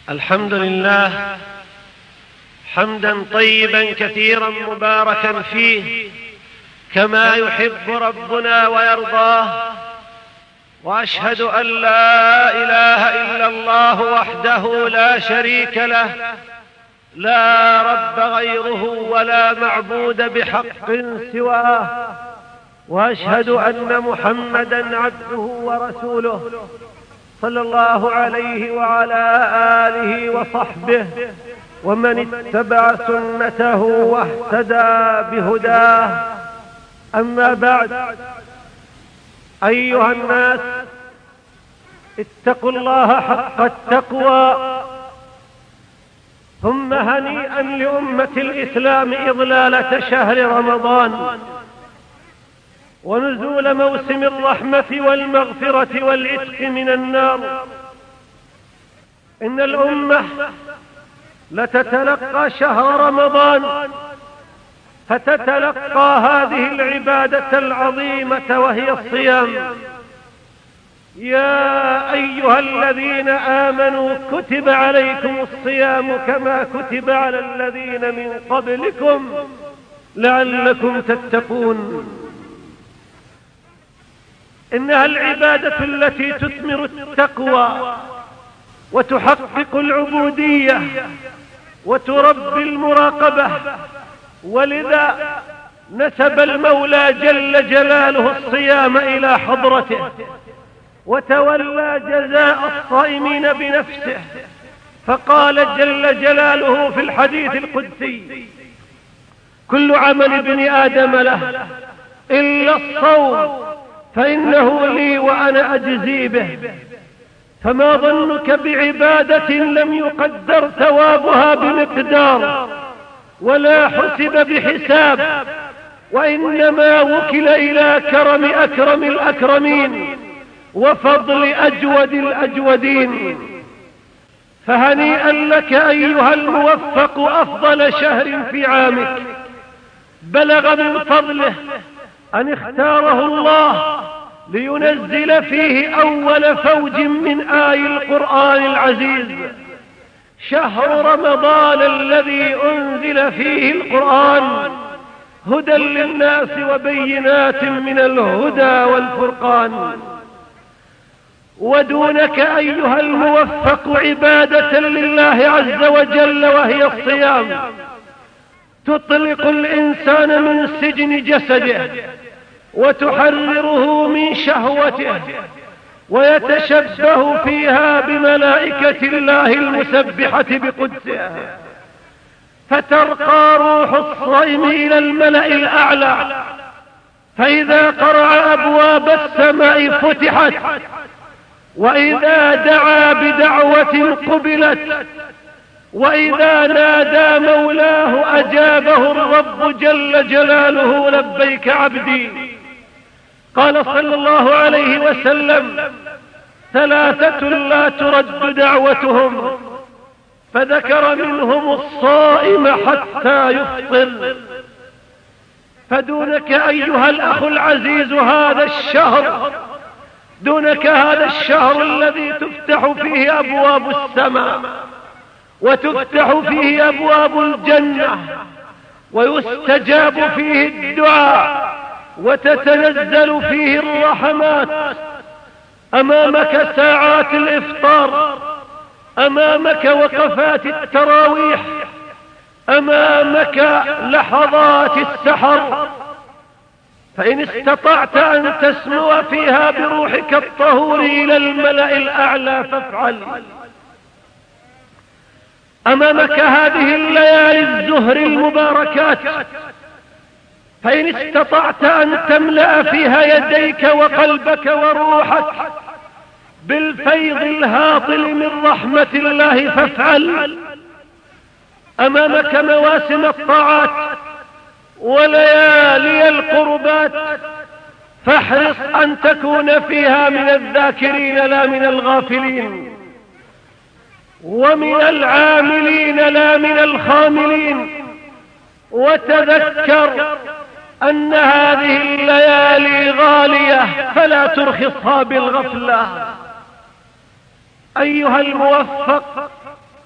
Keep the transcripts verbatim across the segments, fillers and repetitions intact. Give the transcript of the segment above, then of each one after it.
الحمد لله حمدا طيبا كثيرا مباركا فيه كما يحب ربنا ويرضاه، وأشهد أن لا إله إلا الله وحده لا شريك له، لا رب غيره ولا معبود بحق سواه، وأشهد أن محمدا عبده ورسوله صلى الله عليه وعلى آله وصحبه ومن اتبع سنته واهتدى بهداه. أما بعد، أيها الناس، اتقوا الله حق التقوى، ثم هنيئا لأمة الإسلام إضلالة شهر رمضان ونزول موسم الرحمة والمغفرة والعتق من النار. إن الأمة لتتلقى شهر رمضان فتتلقى هذه العبادة العظيمة وهي الصيام. يا أيها الذين آمنوا كتب عليكم الصيام كما كتب على الذين من قبلكم لعلكم تتقون. إنها العبادة التي تثمر التقوى وتحقق العبودية وتربي المراقبة، ولذا نسب المولى جل جلاله الصيام إلى حضرته، وتولى جزاء الصائمين بنفسه، فقال جل جلاله في الحديث القدسي: كل عمل ابن آدم له إلا الصوم فإنه لي وأنا أجزي به. فما ظنك بعبادة لم يقدر ثوابها بمقدار ولا حسب بحساب، وإنما وكل إلى كرم أكرم الأكرمين وفضل أجود الأجودين. فهنيئا لك أيها الموفق أفضل شهر في عامك، بلغ من فضله أن اختاره الله لينزل فيه أول فوج من آي القرآن العزيز، شهر رمضان الذي أنزل فيه القرآن هدى للناس وبينات من الهدى والفرقان. ودونك أيها الموفق عبادة لله عز وجل وهي الصيام، تطلق الإنسان من سجن جسده وتحرره من شهوته، ويتشبه فيها بملائكة الله المسبحة بقدسها، فترقى روح الصائم إلى الملأ الأعلى، فإذا قرع أبواب السماء فتحت، وإذا دعا بدعوة قبلت، وإذا نادى مولاه أجابه الرب جل جلاله: لبيك عبدي. قال صلى الله عليه وسلم: ثلاثة لا ترد دعوتهم، فذكر منهم الصائم حتى يفطر. فدونك أيها الأخ العزيز هذا الشهر، دونك هذا الشهر الذي تفتح فيه أبواب السماء وتفتح فيه أبواب الجنة ويستجاب فيه الدعاء وتتنزل فيه الرحمات. أمامك ساعات الإفطار، أمامك وقفات التراويح، أمامك لحظات السحر، فإن استطعت أن تسمو فيها بروحك الطهور إلى الملأ الأعلى فافعل. أمامك هذه الليالي الزهر المباركات، فإن استطعت أن تملأ فيها يديك وقلبك وروحك بالفيض الهاطل من رحمة الله فافعل. أمامك مواسم الطاعات وليالي القربات، فاحرص أن تكون فيها من الذاكرين لا من الغافلين، ومن العاملين لا من الخاملين. وتذكر أن هذه الليالي غالية فلا ترخصها بالغفلة. أيها الموفق،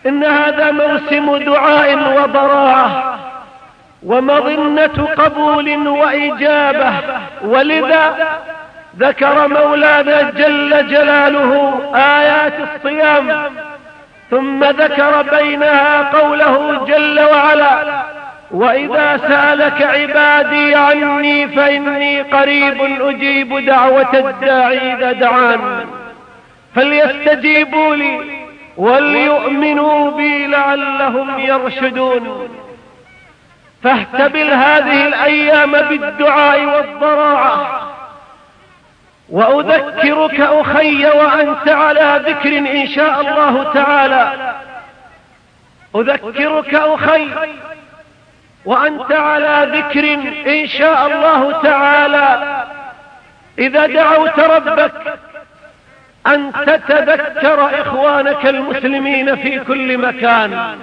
إن هذا موسم دعاء وضراعة ومظنة قبول وإجابة، ولذا ذكر مولانا جل جلاله آيات الصيام، ثم ذكر بينها قوله جل وعلا: وإذا سألك عبادي عني فإني قريب أجيب دعوة الداعي إذا دعان فليستجيبوا لي وليؤمنوا بي لعلهم يرشدون. فاهتبل هذه الأيام بالدعاء والضراعة. وأذكرك أخي وأنت على ذكر إن شاء الله تعالى، أذكرك أخي وأنت على ذكر إن شاء الله تعالى إذا دعوت ربك أن تتذكر إخوانك المسلمين في كل مكان.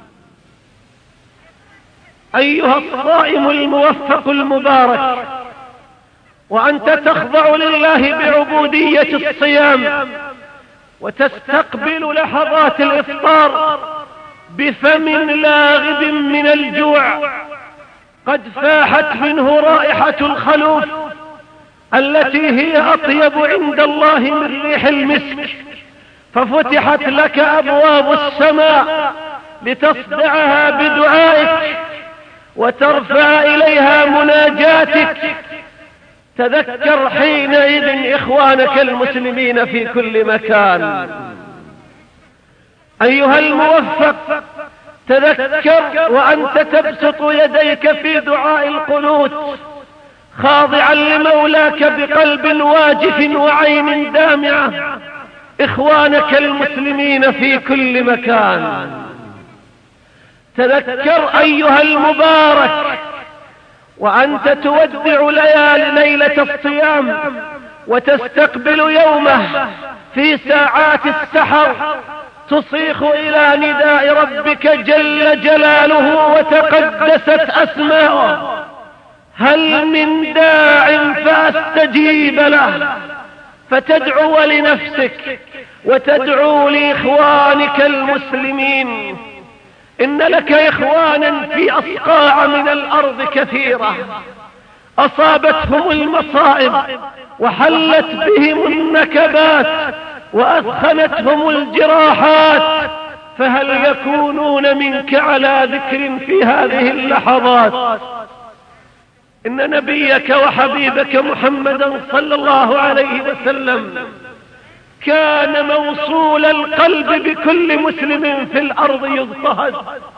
أيها الصائم الموفق المبارك، وأنت تخضع لله بعبودية الصيام وتستقبل لحظات الإفطار بفم لاغب من الجوع قد فاحت منه رائحة الخلوف التي هي أطيب عند الله من ريح المسك، ففتحت لك أبواب السماء لتصدعها بدعائك وترفع إليها مناجاتك. تذكر حينئذ إخوانك المسلمين في كل مكان. أيها الموفق، تذكر وأنت تبسط يديك في دعاء القنوت خاضعا لمولاك بقلب واجف وعين دامعة إخوانك المسلمين في كل مكان. تذكر أيها المبارك وأنت تودع ليالي ليلة الصيام وتستقبل يومه في ساعات السحر، تصيخ إلى نداء ربك جل جلاله وتقدست أسماؤه: هل من داع فأستجيب له؟ فتدعو لنفسك وتدعو لإخوانك المسلمين. إن لك إخوانا في أصقاع من الأرض كثيرة أصابتهم المصائب وحلت بهم النكبات وأثخنتهم الجراحات، فهل يكونون منك على ذكر في هذه اللحظات؟ إن نبيك وحبيبك محمدا صلى الله عليه وسلم كان موصول القلب بكل مسلم في الأرض يضطهد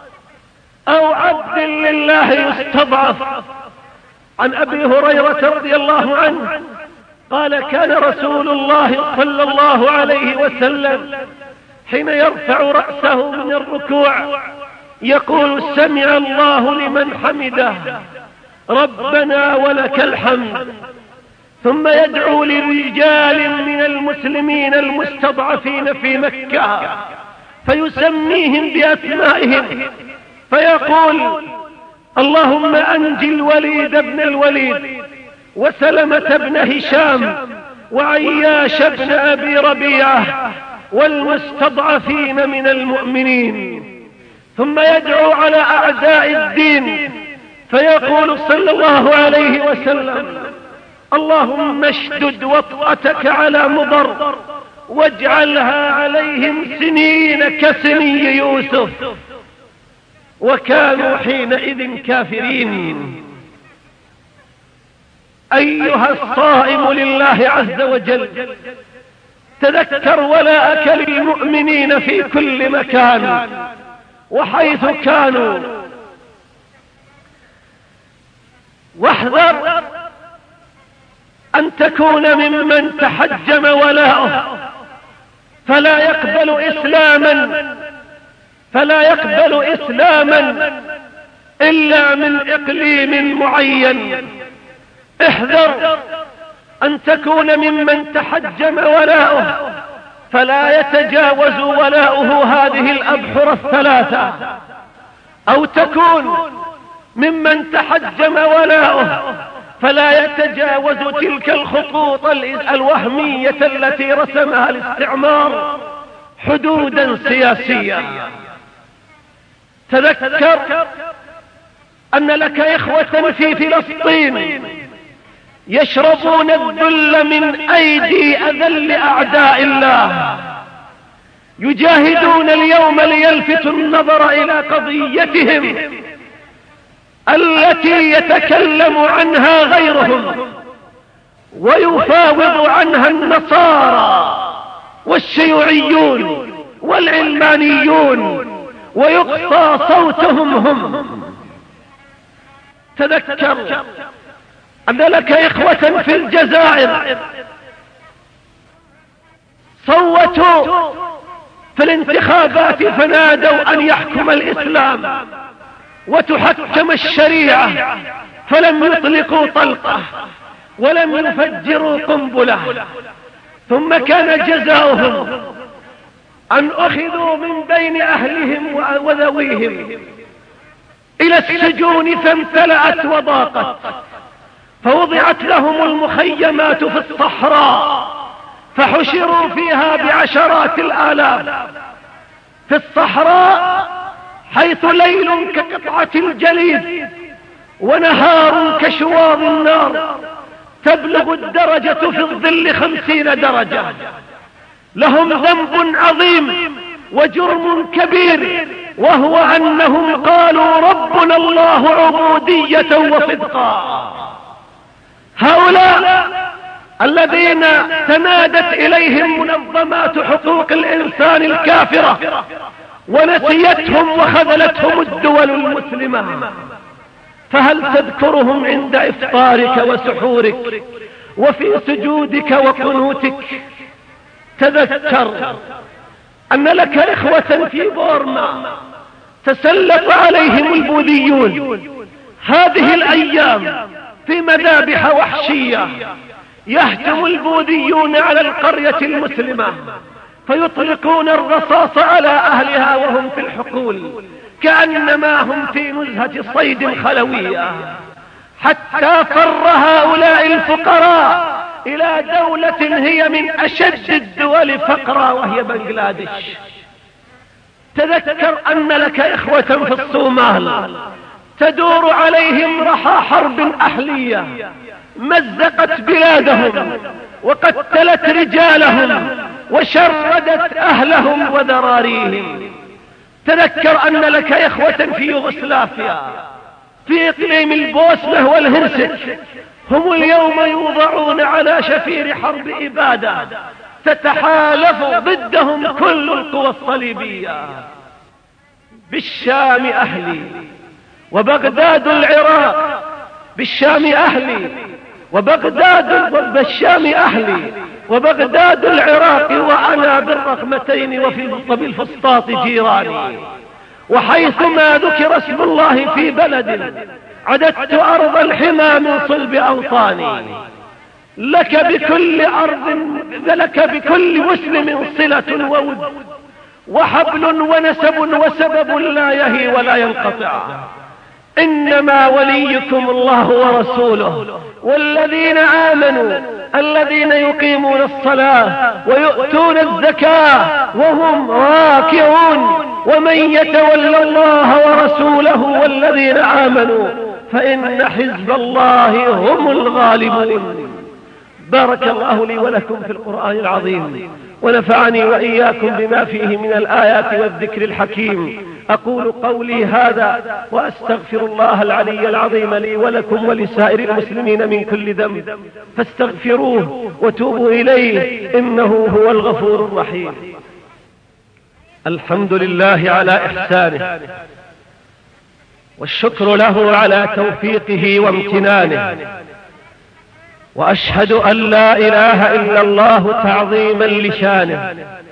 أو عبد لله يستضعف. عن أبي هريرة رضي الله عنه قال: كان رسول الله صلى الله عليه وسلم حين يرفع رأسه من الركوع يقول: سمع الله لمن حمده ربنا ولك الحمد. ثم يدعو لرجال من المسلمين المستضعفين في مكة فيسميهم بأسمائهم فيقول: اللهم أنجِ الوليد بن الوليد وسلمة بن هشام وعياش بن أبي ربيعة والمستضعفين من المؤمنين. ثم يدعو على أعداء الدين فيقول صلى الله عليه وسلم: اللهم اشدد وطأتك على مضر واجعلها عليهم سنين كسني يوسف، وكانوا حينئذ كافرين. أيها الصائم لله عز وجل، تذكر ولاءك للمؤمنين في كل مكان وحيث كانوا، واحذر أن تكون ممن تحجم ولاؤه فلا يقبل إسلاما فلا يقبل إسلاما إلا من إقليم معين. احذر أن تكون ممن تحجم ولاؤه فلا يتجاوز ولاؤه هذه الأبحر الثلاثة، أو تكون ممن تحجم ولاؤه فلا يتجاوز تلك الخطوط الوهمية التي رسمها الاستعمار حدودا سياسية. تذكر أن لك إخوة في فلسطين يشربون الذل من أيدي أذل أعداء الله، يجاهدون اليوم ليلفتوا النظر إلى قضيتهم التي يتكلم عنها غيرهم ويفاوض عنها النصارى والشيوعيون والعلمانيون ويقصى صوتهم هم. تذكر أن لك إخوة في الجزائر صوتوا في الانتخابات فنادوا أن يحكم الإسلام وتحكم الشريعة، فلم يطلقوا طلقة ولم يفجروا قنبلة، ثم كان جزاؤهم أن أخذوا من بين أهلهم وذويهم إلى السجون فامتلأت وضاقت، فوضعت لهم المخيمات في الصحراء فحشروا فيها بعشرات الآلاف في الصحراء، حيث ليل كقطعة الجليد ونهار كشواظ النار، تبلغ الدرجة في الظل خمسين درجة. لهم ذنب عظيم وجرم كبير، وهو أنهم قالوا ربنا الله عبودية وصدقا. هؤلاء الذين تنادت إليهم منظمات حقوق الإنسان الكافرة ونسيتهم وخذلتهم الدول المسلمة، فهل تذكرهم عند إفطارك وسحورك وفي سجودك وقنوتك؟ تذكر أن لك إخوة في بورما تسلط عليهم البوذيون هذه الأيام في مذابح وحشية، يهجم البوذيون على القرية المسلمة فيطلقون الرصاص على أهلها وهم في الحقول كأنما هم في نزهة صيد خلوية، حتى فر هؤلاء الفقراء إلى دولة هي من أشد الدول فقرا وهي بنغلاديش. تذكر أن لك إخوة في الصومال تدور عليهم رحى حرب أهلية مزقت بلادهم وقتلت رجالهم وشردت أهلهم وذراريهم. تذكر أن لك إخوة في يوغوسلافيا في إقليم البوسنة والهرسك، هم اليوم يوضعون على شفير حرب إبادة تتحالف ضدهم كل القوى الصليبية. بالشام أهلي وبغداد العراق، بالشام أهلي وبغداد بالشام أهلي وبغداد العراق، وأنا بالرقمتين وفي بالفسطاط جيراني، وحيثما ذكر اسم الله في بلد عددت أرض الحمى من صلب أوطاني. لك بكل أرض لك بكل مسلم صلة وود وحبل ونسب وسبب لا يهي ولا ينقطع. إنما وليكم الله ورسوله والذين آمنوا الذين يقيمون الصلاة ويؤتون الزكاة وهم راكعون، ومن يتولى الله ورسوله والذين آمنوا فإن حزب الله هم الغالبون. بارك الله لي ولكم في القرآن العظيم، ونفعني وإياكم بما فيه من الآيات والذكر الحكيم. أقول قولي هذا وأستغفر الله العلي العظيم لي ولكم ولسائر المسلمين من كل ذنب، فاستغفروه وتوبوا إليه إنه هو الغفور الرحيم. الحمد لله على إحسانه، والشكر له على توفيقه وامتنانه، وأشهد أن لا إله إلا الله تعظيما لشانه،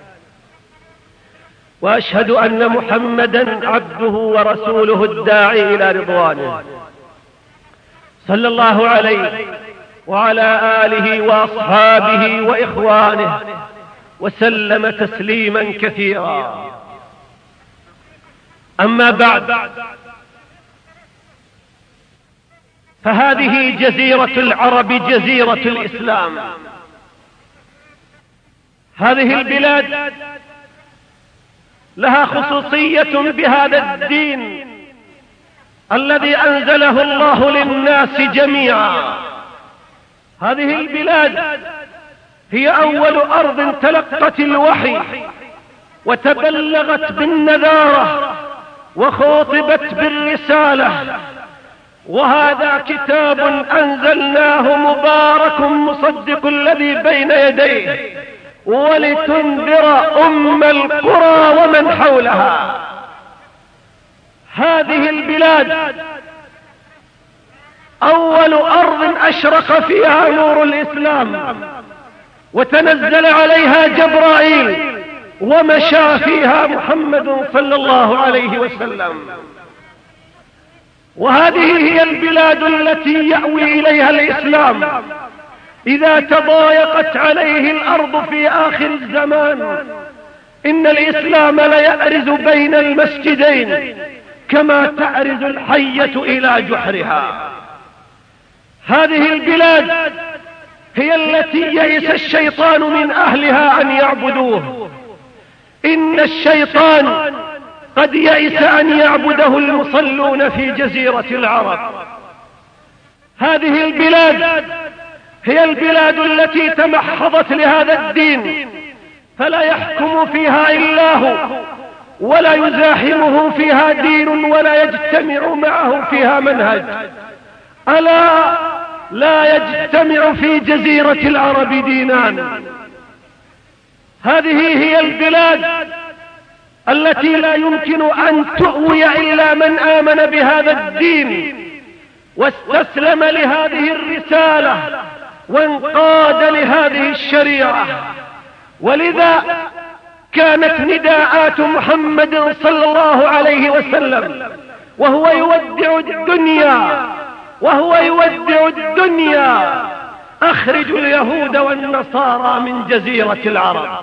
وأشهد أن محمدا عبده ورسوله الداعي إلى رضوانه، صلى الله عليه وعلى آله وأصحابه وإخوانه وسلم تسليما كثيرا. أما بعد، فهذه جزيرة العرب، جزيرة الإسلام. هذه البلاد لها خصوصية بهذا الدين الذي أنزله الله للناس جميعا. هذه البلاد هي أول أرض تلقت الوحي وتبلغت بالنذارة وخاطبت بالرسالة، وهذا كتاب أنزلناه مبارك مصدق الذي بين يديه ولتنذر أم القرى ومن حولها. هذه البلاد أول أرض أشرق فيها نور الإسلام وتنزل عليها جبرائيل ومشى فيها محمد صلى الله عليه وسلم. وهذه هي البلاد التي يأوي إليها الإسلام إذا تضايقت عليه الأرض في آخر الزمان. إن الإسلام ليأرز بين المسجدين كما تعرز الحية إلى جحرها. هذه البلاد هي التي يئس الشيطان من أهلها أن يعبدوه. إن الشيطان قد يئس أن يعبده المصلون في جزيرة العرب. هذه البلاد هي البلاد التي تمحضت لهذا الدين، فلا يحكم فيها إلا هو، ولا يزاحمه فيها دين، ولا يجتمع معه فيها منهج. ألا لا يجتمع في جزيرة العرب دينان. هذه هي البلاد التي لا يمكن أن تؤوي إلا من آمن بهذا الدين واستسلم لهذه الرسالة وانقاد لهذه الشريعة. ولذا كانت نداءات محمد صلى الله عليه وسلم وهو يودع الدنيا وهو يودع الدنيا أخرجوا اليهود والنصارى من جزيرة العرب.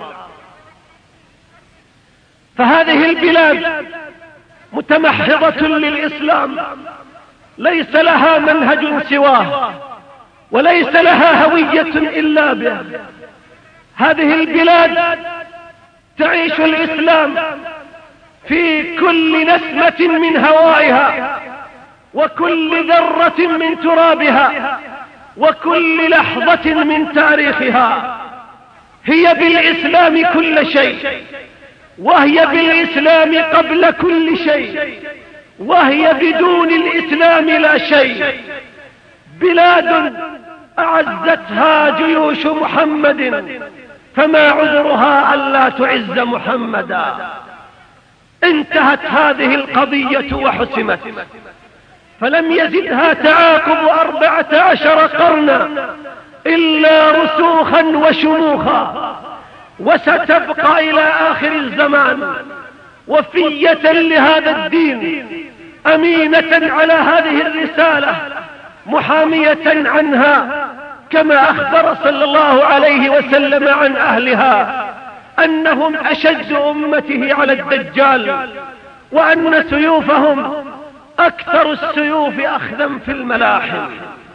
فهذه البلاد متمحضة للإسلام، ليس لها منهج سواه وليس لها هوية إلا به. هذه البلاد تعيش الإسلام في كل نسمة من هوائها وكل ذرة من ترابها وكل لحظة من تاريخها. هي بالإسلام كل شيء، وهي بالإسلام قبل كل شيء، وهي بدون الإسلام لا شيء. بلاد أعزتها جيوش محمد فما عذرها ألا تعز محمدا. انتهت هذه القضية وحسمت، فلم يزدها تعاقب أربعة عشر قرنا إلا رسوخا وشموخا، وستبقى إلى آخر الزمان وفية لهذا الدين، أمينة على هذه الرسالة، محامية عنها، كما أخبر صلى الله عليه وسلم عن أهلها أنهم أشد أمته على الدجال، وأن سيوفهم أكثر السيوف أخذا في الملاحم.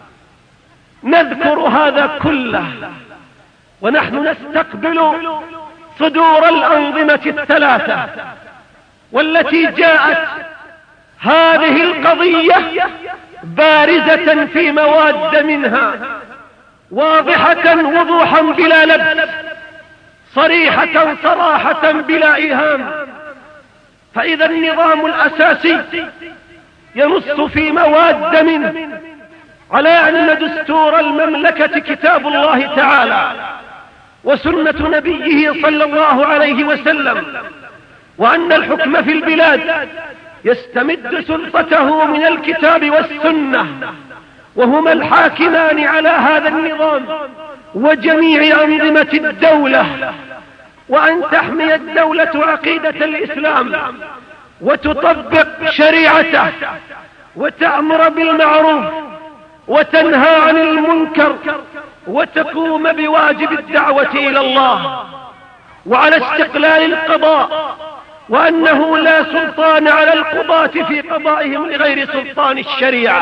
نذكر هذا كله ونحن نستقبل صدور الأنظمة الثلاثة، والتي جاءت هذه القضية بارزة في مواد منها، واضحة وضوحا بلا لبس، صريحة صراحة بلا إيهام. فإذا النظام الأساسي ينص في مواد منه على أن دستور المملكة كتاب الله تعالى وسنة نبيه صلى الله عليه وسلم، وأن الحكم في البلاد يستمد سلطته من الكتاب والسنة، وهما الحاكمان على هذا النظام وجميع أنظمة الدولة، وأن تحمي الدولة عقيدة الإسلام وتطبق شريعته وتأمر بالمعروف وتنهى عن المنكر وتقوم بواجب الدعوة إلى الله، وعلى استقلال القضاء، وأنه لا سلطان على القضاة في قضائهم لغير سلطان الشريعة.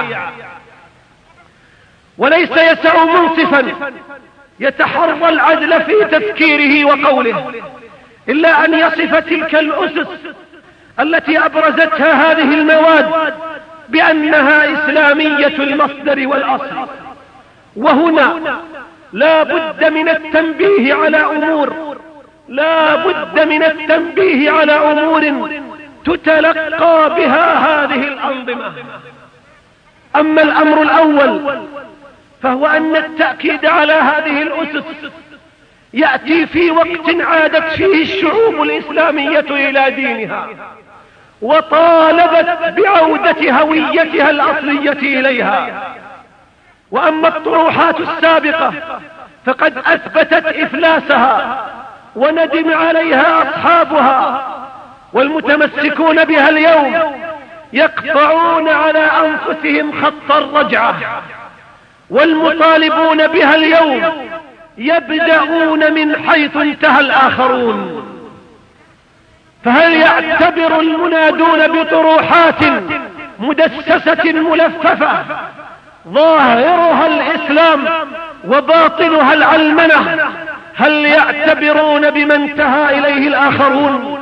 وليس يسع منصفا يتحرى العدل في تفكيره وقوله إلا أن يصف تلك الأسس التي أبرزتها هذه المواد بأنها إسلامية المصدر والأصل. وهنا لا بد من التنبيه على أمور لا بد من التنبيه على أمور تتلقى بها هذه الأنظمة. أما الأمر الأول فهو أن التأكيد على هذه الأسس يأتي في وقت عادت فيه الشعوب الإسلامية إلى دينها وطالبت بعودة هويتها الأصلية إليها. وأما الطروحات السابقة فقد أثبتت إفلاسها وندم عليها أصحابها، والمتمسكون بها اليوم يقطعون على أنفسهم خط الرجعة، والمطالبون بها اليوم يبدأون من حيث انتهى الآخرون. فهل يعتبر المنادون بطروحات مدسسة ملففة ظاهرها الإسلام وباطنها العلمنة، هل يعتبرون بما انتهى إليه الآخرون؟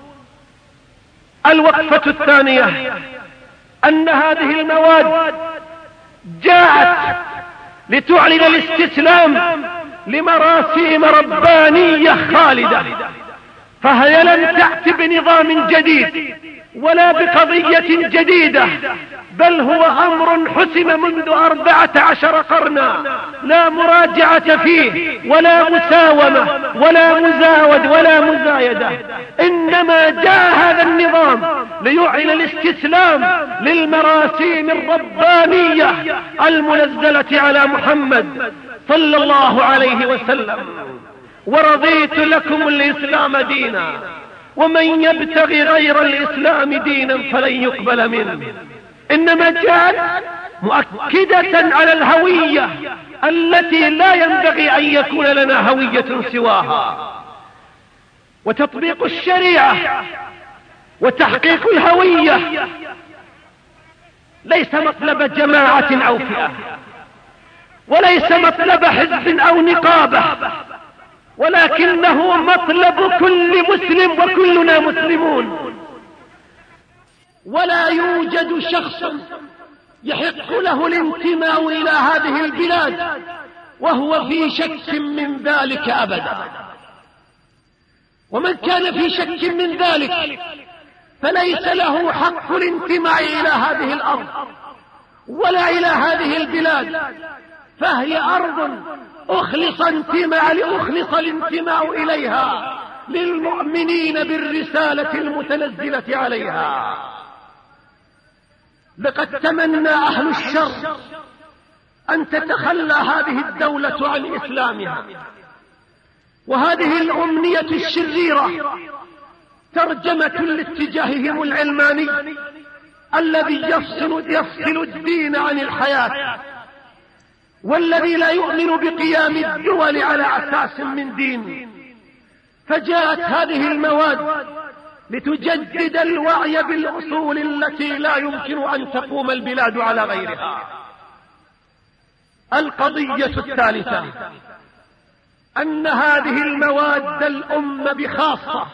الوقفة الثانية أن هذه المواد جاءت لتعلن الاستسلام لمراسيم ربانية خالدة، فهي لم تأت بنظام جديد ولا بقضية جديدة، بل هو أمر حسم منذ أربعة عشر قرنا، لا مراجعة فيه ولا مساومة ولا مزاود ولا مزايدة. إنما جاء هذا النظام ليعلن الاستسلام للمراسيم الربانية المنزلة على محمد صلى الله عليه وسلم. ورضيت لكم الإسلام دينا ومن يبتغي غير الإسلام دينا فلن يقبل منه. إنما جاءت مؤكدة على الهوية التي لا ينبغي أن يكون لنا هوية سواها، وتطبيق الشريعة وتحقيق الهوية ليس مطلب جماعة أو فئة، وليس مطلب حزب أو نقابة، ولكنه مطلب كل مسلم، وكلنا مسلمون. ولا يوجد شخص يحق له الانتماء إلى هذه البلاد وهو في شك من ذلك أبدا. ومن كان في شك من ذلك فليس له حق الانتماء إلى هذه الأرض ولا إلى هذه البلاد، فهي أرض أخلص انتماء لأخلص الانتماء إليها للمؤمنين بالرسالة المتنزلة عليها. لقد تمنى أهل الشر أن تتخلى هذه الدولة عن إسلامها، وهذه الأمنية الشريرة ترجمة لاتجاههم العلماني الذي يفصل, يفصل الدين عن الحياة، والذي لا يؤمن بقيام الدول على أساس من دين. فجاءت هذه المواد لتجدد الوعي بالأصول التي لا يمكن أن تقوم البلاد على غيرها. القضية الثالثة أن هذه المواد الأمة بخاصة،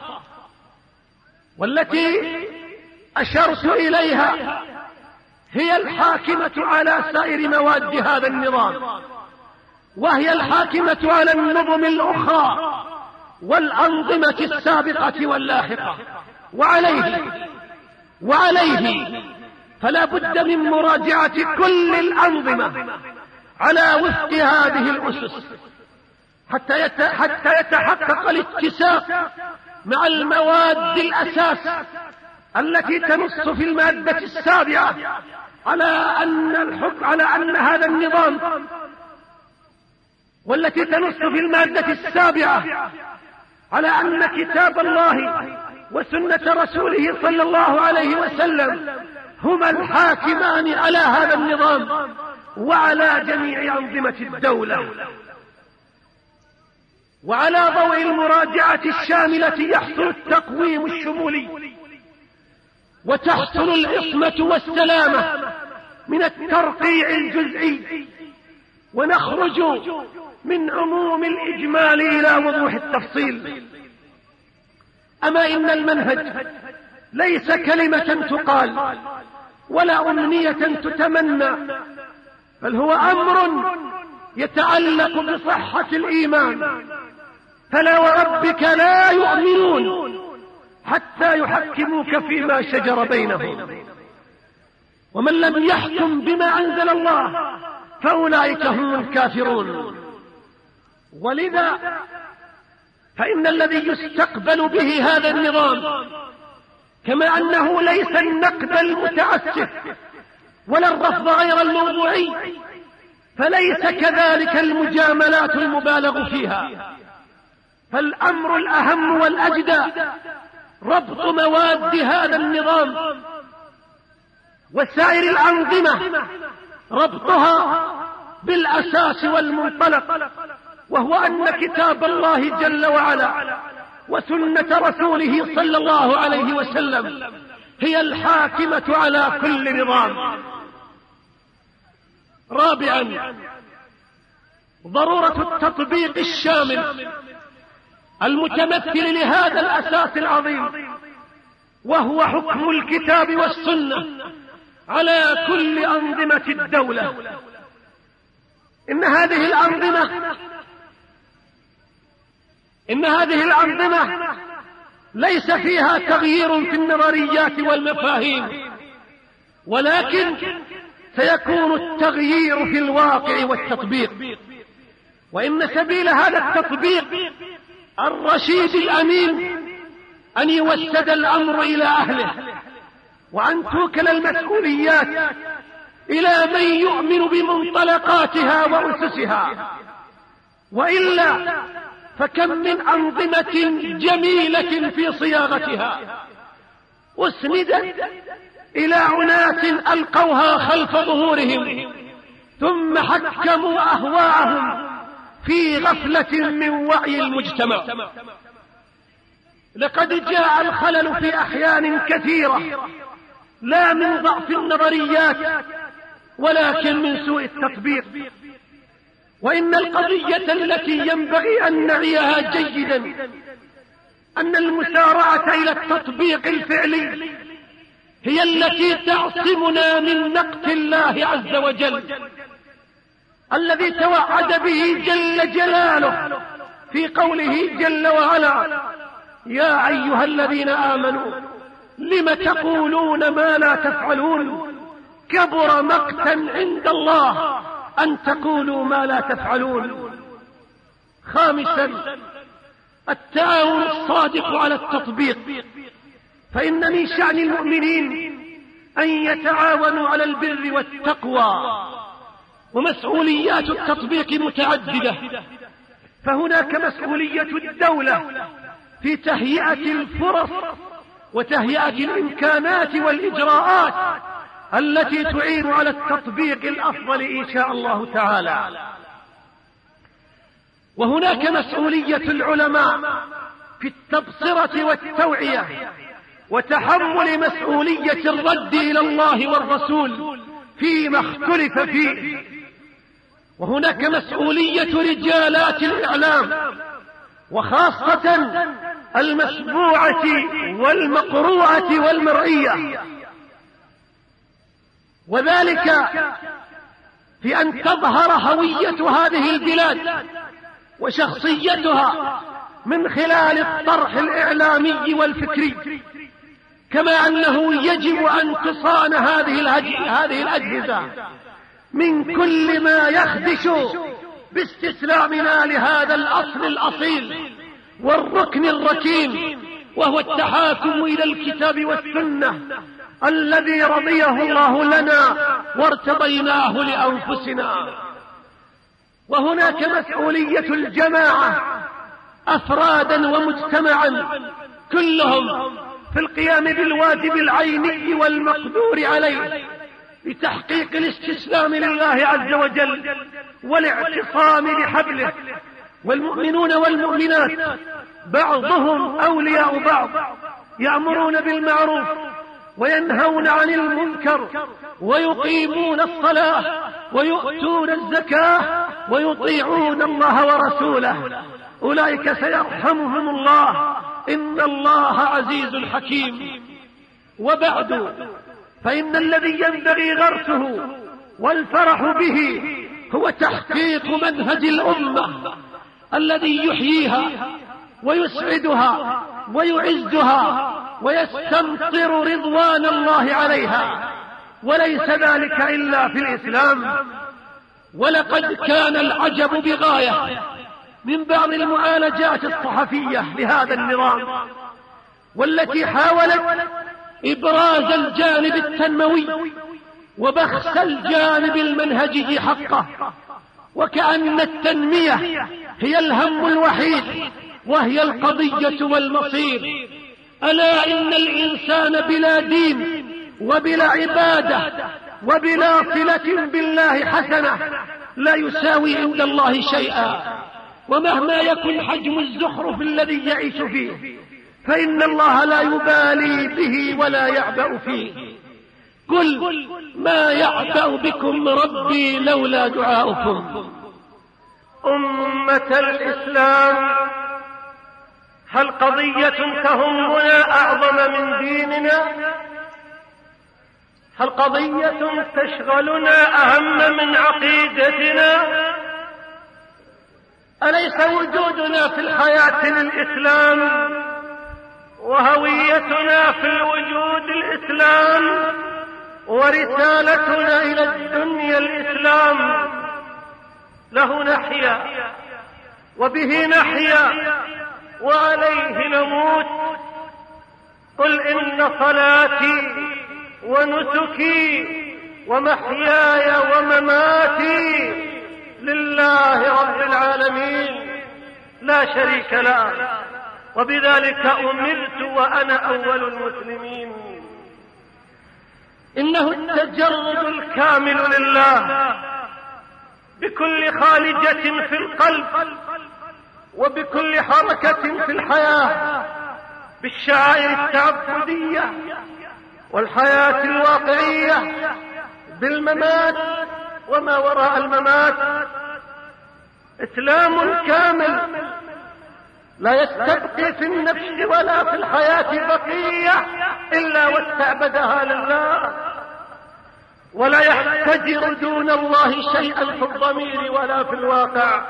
والتي أشرت إليها، هي الحاكمة على سائر مواد هذا النظام، وهي الحاكمة على النظم الأخرى والأنظمة السابقة واللاحقة. وعليه وعليه فلا بد من مراجعة كل الأنظمة على وفق هذه الأسس حتى حتى يتحقق الاتساق مع المواد الأساس التي تنص في المادة السابعة على أن الحكم على أن هذا النظام، والتي تنص في المادة السابعة على أن كتاب الله وسنة رسوله صلى الله عليه وسلم هما الحاكمان على هذا النظام وعلى جميع أنظمة الدولة. وعلى ضوء المراجعة الشاملة يحصل التقويم الشمولي، وتحصل العصمة والسلامة من الترقيع الجزئي، ونخرج من عموم الإجمال إلى وضوح التفصيل. أما إن المنهج ليس كلمة تقال ولا أمنية تتمنى، بل هو أمر يتعلق بصحة الإيمان. فلا وربك لا يؤمنون حتى يحكموك فيما شجر بينهم، ومن لم يحكم بما أنزل الله فأولئك هم الكافرون. ولذا فإن الذي يستقبل به هذا النظام، كما أنه ليس النقد المتعسف ولا الرفض غير الموضوعي، فليس كذلك المجاملات المبالغ فيها. فالأمر الأهم والأجدى ربط مواد هذا النظام وسائر الأنظمة، ربطها بالأساس والمنطلق، وهو أن كتاب الله جل وعلا وسنة رسوله صلى الله عليه وسلم هي الحاكمة على كل نظام. رابعا، ضرورة التطبيق الشامل المتمثل لهذا الأساس العظيم، وهو حكم الكتاب والسنة على كل أنظمة الدولة. إن هذه الأنظمة إن هذه الأنظمة ليس فيها تغيير في النظريات والمفاهيم، ولكن سيكون التغيير في الواقع والتطبيق. وإن سبيل هذا التطبيق الرشيد الأمين أن يوسد الأمر إلى أهله، وأن توكل المسؤوليات إلى من يؤمن بمنطلقاتها وأسسها. وإلا فكم من أنظمة جميلة في صياغتها أسندت إلى أناس ألقوها خلف ظهورهم، ثم حكموا أهواءهم في غفلة من وعي المجتمع. لقد جاء الخلل في أحيان كثيرة لا من ضعف النظريات ولكن من سوء التطبيق. وإن القضية التي ينبغي أن نعيها جيدا أن المسارعة إلى التطبيق الفعلي هي التي تعصمنا من نقص الله عز وجل الذي توعد به جل جلاله في قوله جل وعلا: يا أيها الذين آمنوا لم تقولون ما لا تفعلون كبر مقتا عند الله أن تقولوا ما لا تفعلون. خامسا، التعاون الصادق على التطبيق، فإن من شأن المؤمنين أن يتعاونوا على البر والتقوى، ومسؤوليات التطبيق متعددة. فهناك مسؤولية الدولة في تهيئة الفرص وتهيئة الإمكانات والإجراءات التي تعين على التطبيق الأفضل إن شاء الله تعالى. وهناك مسؤولية العلماء في التبصرة والتوعية وتحمل مسؤولية الرد إلى الله والرسول فيما اختلف فيه. وهناك مسؤولية رجالات الإعلام، وخاصة المسموعة والمقروءة والمرئية، وذلك في أن تظهر هوية هذه البلاد وشخصيتها من خلال الطرح الإعلامي والفكري، كما أنه يجب أن تصان هذه هذه الأجهزة من كل ما يخدش باستسلامنا لهذا الأصل الأصيل والركن الركين، وهو التحاكم إلى الكتاب والسنة الذي رضيه الله لنا وارتضيناه لأنفسنا. وهناك مسؤولية الجماعة أفرادا ومجتمعا كلهم في القيام بالواجب العيني والمقدور عليه لتحقيق الاستسلام لله عز وجل والاعتصام بحبله. والمؤمنون والمؤمنات بعضهم أولياء بعض، يأمرون بالمعروف وينهون عن المنكر ويقيمون الصلاة ويؤتون الزكاة ويطيعون الله ورسوله. أولئك سيرحمهم الله إن الله عزيز حكيم. وبعد، فإن الذي ينبغي غرسه والفرح به هو تحقيق منهج الأمة الذي يحييها ويسعدها ويعزها ويستمطر رضوان الله عليها، وليس ذلك إلا في الإسلام. ولقد كان العجب بغاية من بعض المعالجات الصحفية لهذا النظام، والتي حاولت إبراز الجانب التنموي وبخس الجانب المنهجي حقه، وكأن التنمية هي الهم الوحيد وهي القضية والمصير. ألا إن الإنسان بلا دين وبلا عبادة وبلا صلة بالله حسنة لا يساوي عند الله شيئا، ومهما يكن حجم الزخرف الذي يعيش فيه فإن الله لا يبالي به ولا يعبأ فيه. قل ما يعبأ بكم ربي لولا دعاؤكم. أمة الإسلام، هل قضية تهمنا أعظم من ديننا؟ هل قضية تشغلنا أهم من عقيدتنا؟ أليس وجودنا في الحياة للإسلام وهويتنا في الوجود الإسلام ورسالتنا إلى الدنيا الإسلام؟ له نحيا وبه نحيا وعليه نموت. قل إن صلاتي ونسكي ومحياي ومماتي لله رب العالمين لا شريك له، وبذلك أمرت وأنا أول المسلمين. إنه التجرد الكامل لله بكل خالجة في القلب وبكل حركة في الحياة، بالشعائر التعبدية والحياة الواقعية، بالممات وما وراء الممات. إسلام كامل لا يستبقي في النفس ولا في الحياة بقية إلا واستعبدها لله، ولا يحتجر دون الله شيئا في الضمير ولا في الواقع.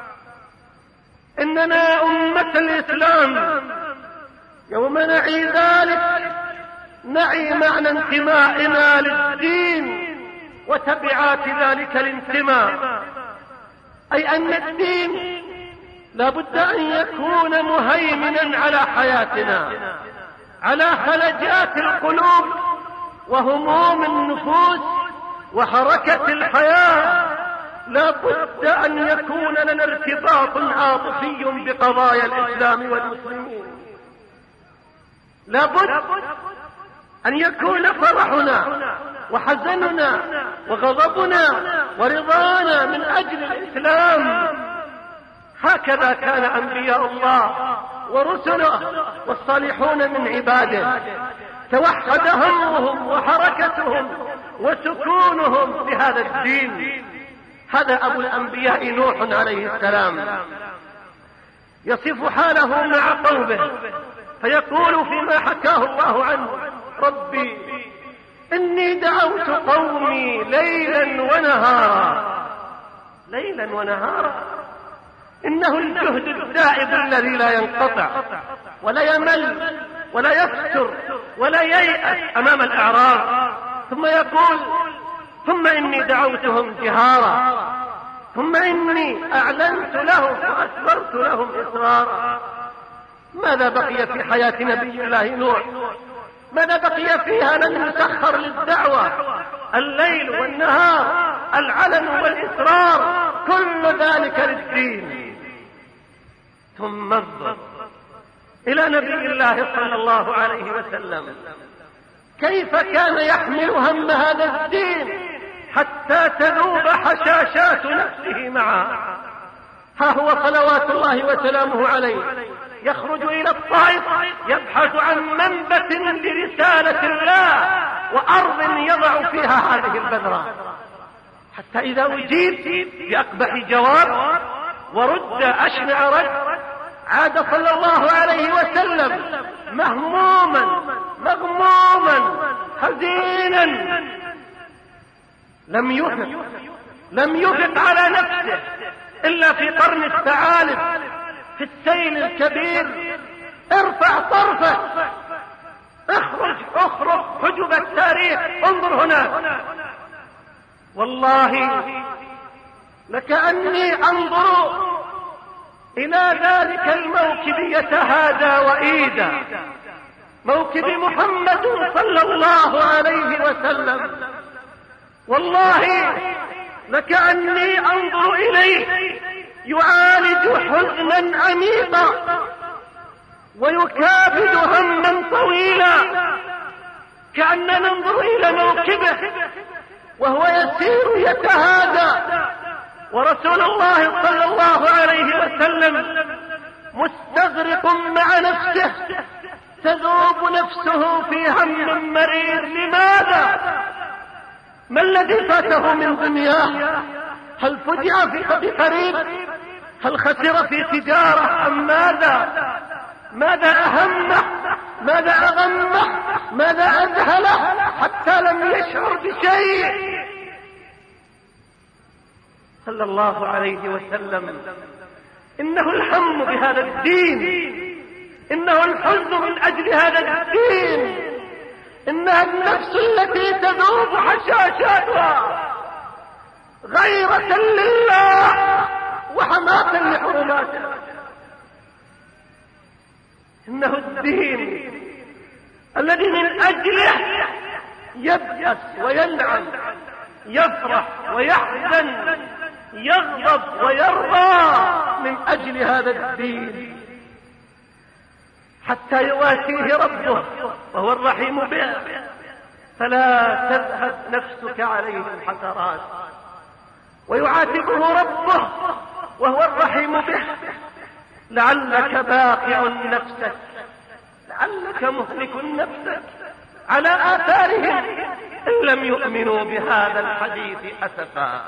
إننا أمة الإسلام يوم نعي ذلك نعي معنى انتمائنا للدين وتبعات ذلك الانتماء، أي أن الدين لا بد أن يكون مهيمنا على حياتنا، على خلجات القلوب وهموم النفوس وحركة الحياة. لا بد أن يكون لنا ارتباط عاطفي بقضايا الإسلام والمسلمين. لا بد أن يكون فرحنا وحزننا وغضبنا ورضانا من أجل الإسلام. هكذا كان أنبياء الله ورسله والصالحون من عباده، توحد همهم وحركتهم وسكونهم بهذا الدين. هذا أبو الأنبياء نوح عليه السلام، يصف حاله مع قومه فيقول فيما حكاه الله عنه: ربي إني دعوت قومي ليلا ونهارا. ليلا ونهارا، إنه الجهد الدائب الذي لا ينقطع ولا يمل ولا يفتر ولا ييأس أمام الأعراض. ثم يقول: ثم إني دعوتهم جهارا، ثم إني أعلنت لهم وأسررت لهم إسرارا. ماذا بقي في حياة نبي الله نوح؟ ماذا بقي فيها لن يسخر للدعوة؟ الليل والنهار، العلن والإسرار، كل ذلك للدين. ثم انظر إلى نبي الله صلى الله عليه وسلم كيف كان يحمل هم هذا الدين حتى تذوب حشاشات نفسه معه. ها هو صلوات الله وسلامه عليه يخرج إلى الطائف يبحث عن منبت لرسالة الله وأرض يضع فيها هذه البذرة، حتى إذا أجيب بأقبح جواب ورد أشنع رد عاد صلى الله عليه وسلم مهموما مغموما حزينا، لم يفق لم يفق على نفسه إلا في قرن الثعالب في السيل الكبير. ارفع طرفك، اخرج اخرج حجب التاريخ، انظر هناك. والله لكأني انظر إلى ذلك الموكب يتهادى وإيدا، موكب محمد صلى الله عليه وسلم. والله لكأني انظر إليه يعالج حزنا عميقا ويكابد هما طويلا، كأننا ننظر إلى موكبه وهو يسير يتهادى، ورسول الله صلى الله عليه وسلم مستغرق مع نفسه، تذوب نفسه في هم مرير. لماذا؟ ما الذي فاته من دنياه؟ هل فجع في قريب؟ هل خسر في تجارة أم ماذا؟ ماذا أهمه؟ ماذا أغمه؟ ماذا أذهله حتى لم يشعر بشيء؟ صلى الله عليه وسلم إنه الهم بهذا الدين، إنه الحزن من أجل هذا الدين، إنها النفس التي تذوب حشاشاتها غيرة لله وحماة لحرماته. إنه الدين الذي من أجله يبأس وينعم، يفرح ويحزن، يغضب ويرضى من أجل هذا الدين، حتى يواسيه ربه وهو الرحيم به، فلا تذهب نفسك عليهم حسرات. ويعاتبه ربه وهو الرحيم به، لعلك باقع نفسك، لعلك مهلك نفسك على آثارهم إن لم يؤمنوا بهذا الحديث أسفا.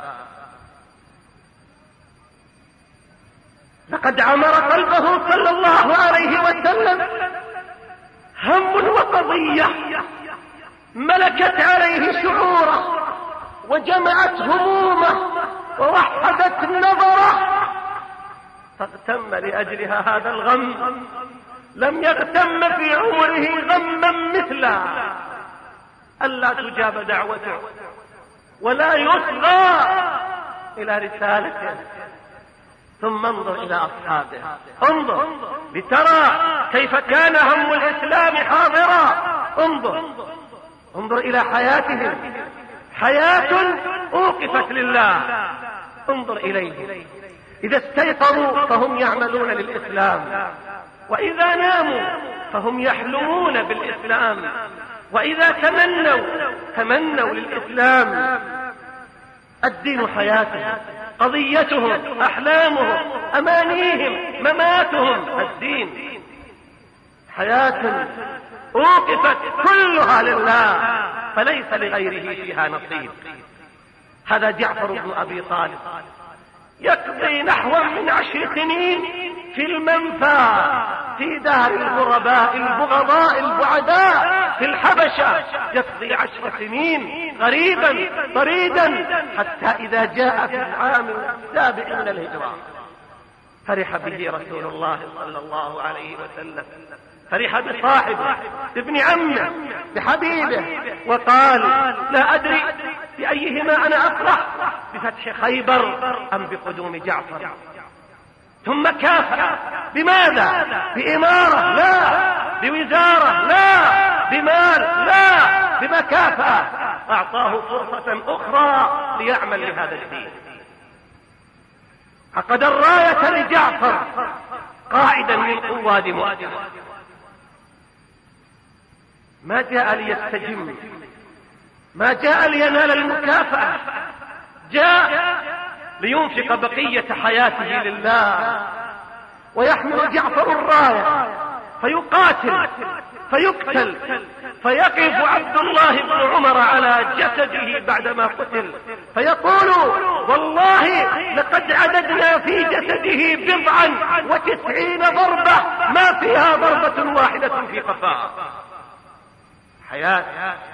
لقد عمر قلبه صلى الله عليه وسلم هم وقضية ملكت عليه شعوره وجمعت همومه ووحدت نظره، فاغتم لأجلها هذا الغم. لم يغتم في عمره غما مثله، ألا تجاب دعوته ولا يصغى إلى رسالته. ثم انظر إلى أصحابه، انظر لترى كيف كان هم الإسلام حاضرا. انظر انظر إلى حياتهم، حياة أوقفت لله. انظر إليه، إذا استيقظوا فهم يعملون للإسلام، وإذا ناموا فهم يحلمون بالإسلام، وإذا تمنوا تمنوا للإسلام. الدين حياتهم، قضيتهم، أحلامهم، أمانيهم، مماتهم. الدين حياة أوقفت كلها لله، فليس لغيره فيها نصيب. هذا جعفر بن أبي طالب يقضي نحو من عشر سنين في المنفى في دار الغرباء البغضاء البعداء في الحبشة، يقضي عشر سنين غريبا طريدا، حتى إذا جاء في العام السابع من الهجرة فرح به رسول الله صلى الله عليه وسلم، فرح بصاحبه، بابن عمه، بحبيبه، وقال: لا أدري بأيهما أنا أفرح، بفتح خيبر أم بقدوم جعفر. ثم كافأ. بماذا؟ بإمارة؟ لا. بوزارة؟ لا. بمال؟ لا. بمكافأة. أعطاه فرصة أخرى ليعمل لهذا الدين. عقد الراية لجعفر قائدا من قواد مؤتة. ما جاء ليستجم، ما جاء لينال المكافأة، جاء لينفق بقية حياته لله. ويحمل جعفر الراية فيقاتل، فيقتل، فيقف عبد الله بن عمر على جسده بعدما قتل فيقول والله لقد عددنا في جسده بضعا وتسعين ضربة ما فيها ضربة واحدة في قفاه. حياة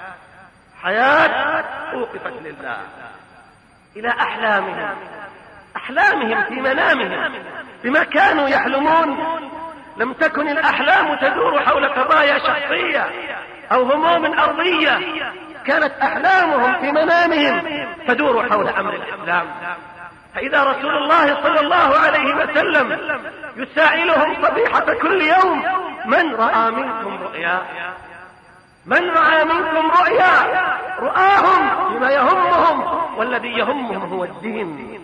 حياة أوقفت لله. إلى أحلامهم أحلامهم في منامهم بما كانوا يحلمون. لم تكن الأحلام تدور حول قضايا شخصية أو هموم أرضية، كانت أحلامهم في منامهم تدور حول أمر الإسلام. فإذا رسول الله صلى الله عليه وسلم يسائلهم صبيحة كل يوم من رأى منكم رؤيا من رأى منكم رؤيا رؤاهم بما يهمهم، والذي يهمهم هو الدين.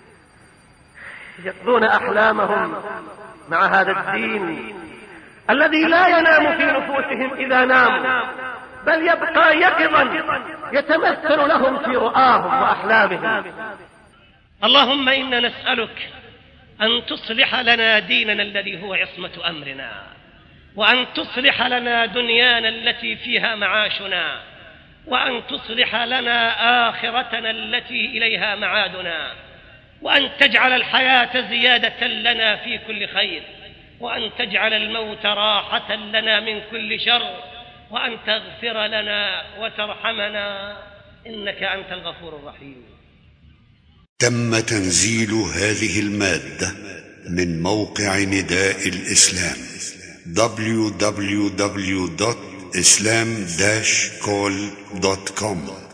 يقضون أحلامهم مع هذا الدين الذي لا ينام في نفوسهم إذا ناموا، بل يبقى يقظا يتمثل لهم في رؤاهم وأحلامهم. اللهم إنا نسألك أن تصلح لنا ديننا الذي هو عصمة أمرنا، وأن تصلح لنا دنيانا التي فيها معاشنا، وأن تصلح لنا آخرتنا التي إليها معادنا، وأن تجعل الحياة زيادة لنا في كل خير، وأن تجعل الموت راحة لنا من كل شر، وأن تغفر لنا وترحمنا إنك أنت الغفور الرحيم. تم تنزيل هذه المادة من موقع نداء الإسلام دبليو دبليو دبليو دوت إسلام داش كول دوت كوم.